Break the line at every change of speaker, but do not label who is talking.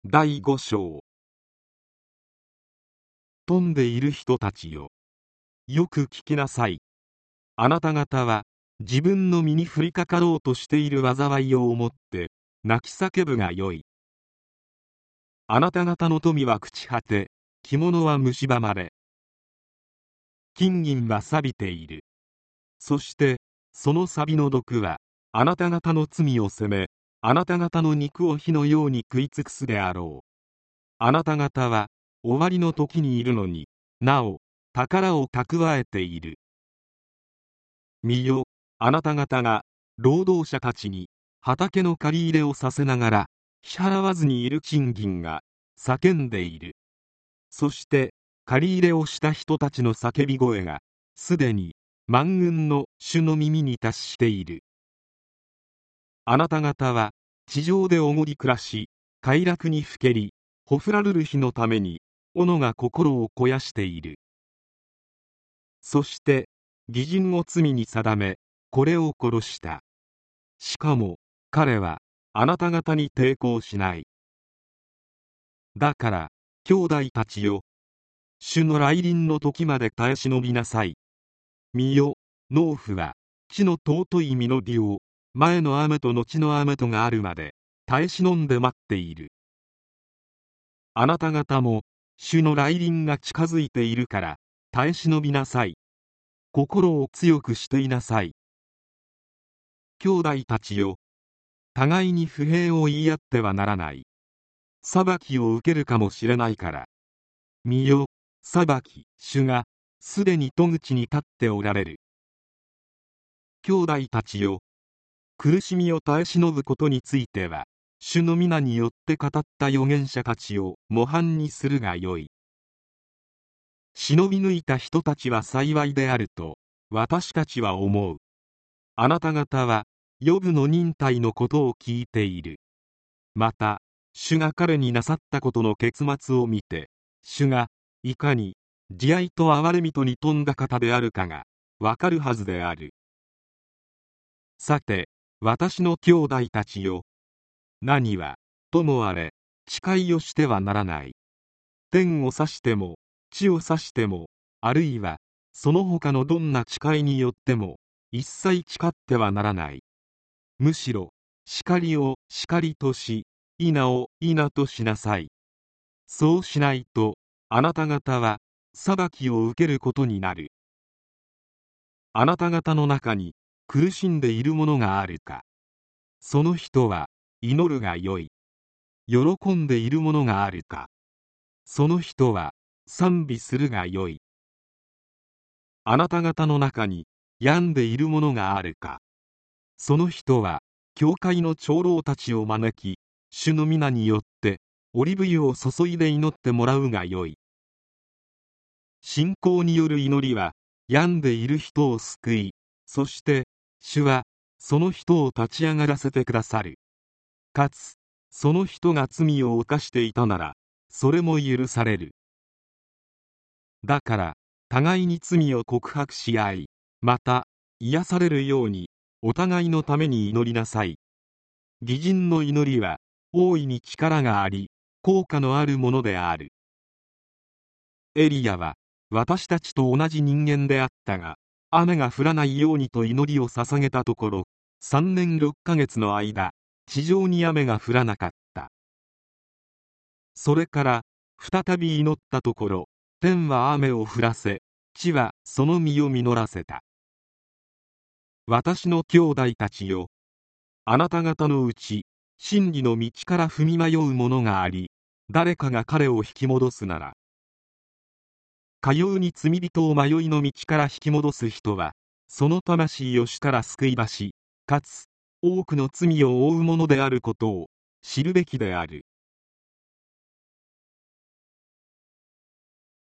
第5章。富んでいる人たちよ、よく聞きなさい。あなた方は自分の身に降りかかろうとしている災いを思って泣き叫ぶがよい。あなた方の富は朽ち果て、着物は蝕まれ、金銀は錆びている。そしてその錆の毒はあなた方の罪を責め、あなた方の肉を火のように食い尽くすであろう。あなた方は終わりの時にいるのになお宝を蓄えている。見よ、あなた方が労働者たちに畑の借り入れをさせながら支払わずにいる金銀が叫んでいる。そして借り入れをした人たちの叫び声がすでに万軍の主の耳に達している。あなた方は地上でおごり暮らし、快楽にふけり、ほふらるる日のために斧が心を肥やしている。そして義人を罪に定め、これを殺した。しかも彼はあなた方に抵抗しない。だから兄弟たちよ、主の来臨の時まで耐え忍びなさい。見よ、農夫は地の尊い実りを前の雨と後の雨とがあるまで耐え忍んで待っている。あなた方も主の来臨が近づいているから耐え忍びなさい。心を強くしていなさい。兄弟たちよ、互いに不平を言い合ってはならない。裁きを受けるかもしれないから。見よ、裁き主がすでに戸口に立っておられる。兄弟たちよ、苦しみを耐え忍ぶことについては主の皆によって語った預言者たちを模範にするがよい。忍び抜いた人たちは幸いであると私たちは思う。あなた方はヨブの忍耐のことを聞いている。また主が彼になさったことの結末を見て、主がいかに慈愛と憐れみとに富んだ方であるかがわかるはずである。さて私の兄弟たちよ、何はともあれ誓いをしてはならない。天を指しても地を指しても、あるいはその他のどんな誓いによっても一切誓ってはならない。むしろ叱を叱とし、否を否としなさい。そうしないとあなた方は裁きを受けることになる。あなた方の中に苦しんでいるものがあるか、その人は祈るがよい。喜んでいるものがあるか、その人は賛美するがよい。あなた方の中に病んでいるものがあるか、その人は教会の長老たちを招き、主の皆によってオリブ油を注いで祈ってもらうがよい。信仰による祈りは病んでいる人を救い、そして主はその人を立ち上がらせてくださる。かつその人が罪を犯していたならそれも許される。だから互いに罪を告白し合い、また癒されるようにお互いのために祈りなさい。義人の祈りは大いに力があり効果のあるものである。エリヤは私たちと同じ人間であったが、雨が降らないようにと祈りを捧げたところ、3年6ヶ月の間地上に雨が降らなかった。それから再び祈ったところ、天は雨を降らせ、地はその実を実らせた。私の兄弟たちよ、あなた方のうち真理の道から踏み迷う者があり、誰かが彼を引き戻すなら、かように罪人を迷いの道から引き戻す人はその魂を主から救い出し、かつ多くの罪を負うものであることを知るべきである。